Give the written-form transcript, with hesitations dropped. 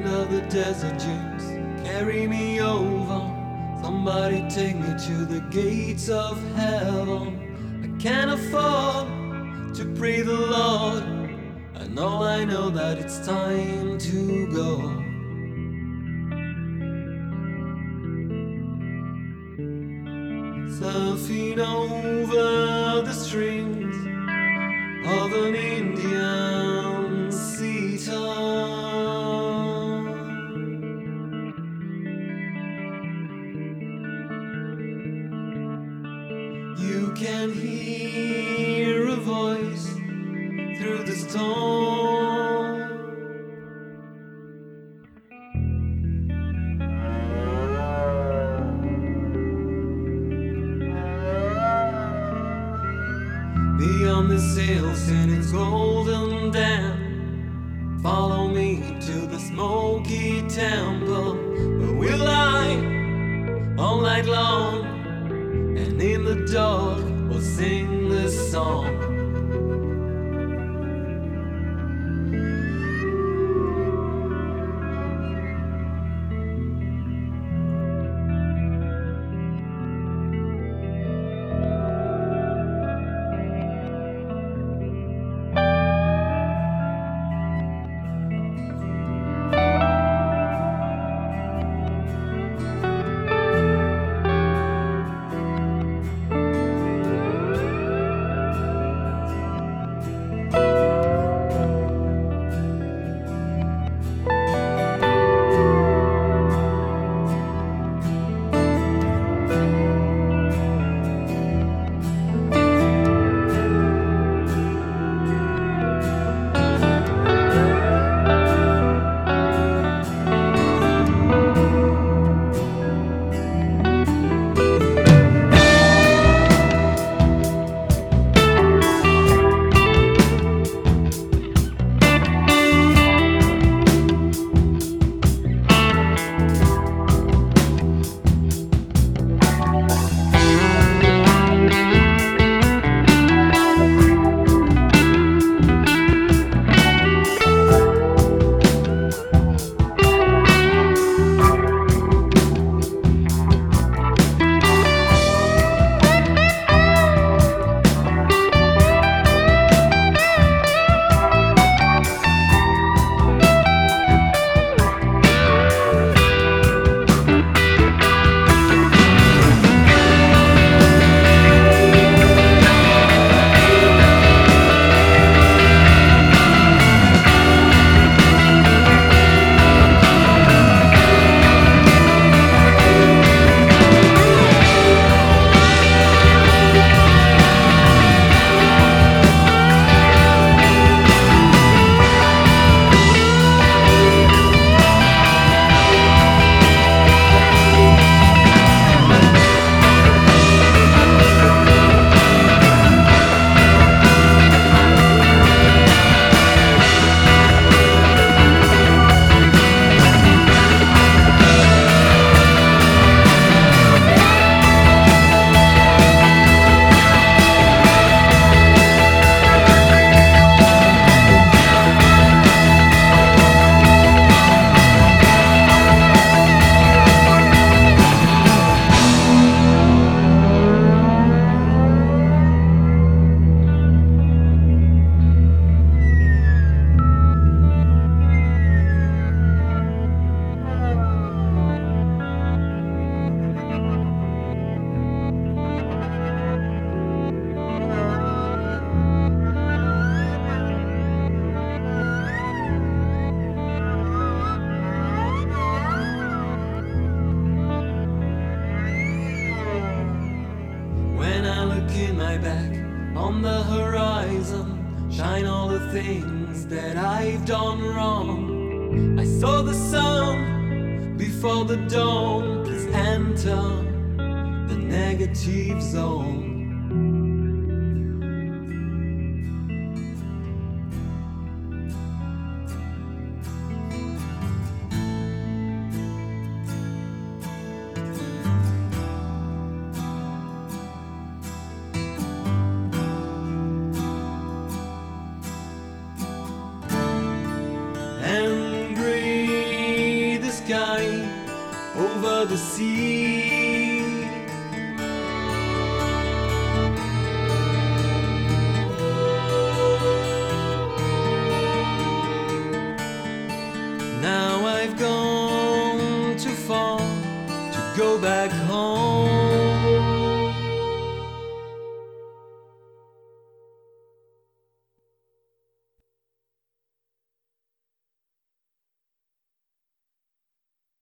of the desert dunes, carry me over. Somebody take me to the gates of heaven. I can't afford to pray the Lord. I know that it's time to go. Surfing over the strings of an Indian sitar. You can hear a voice through the storm. Beyond the sails in its golden dam, follow me to the smoky temple, where we'll lie all night long, and in the dark we'll sing this song. Back on the horizon shine all the things that I've done wrong. I saw the sun before the dawn. Please enter the negative zone. And breathe. over the sea. Now I've gone too far to go back home.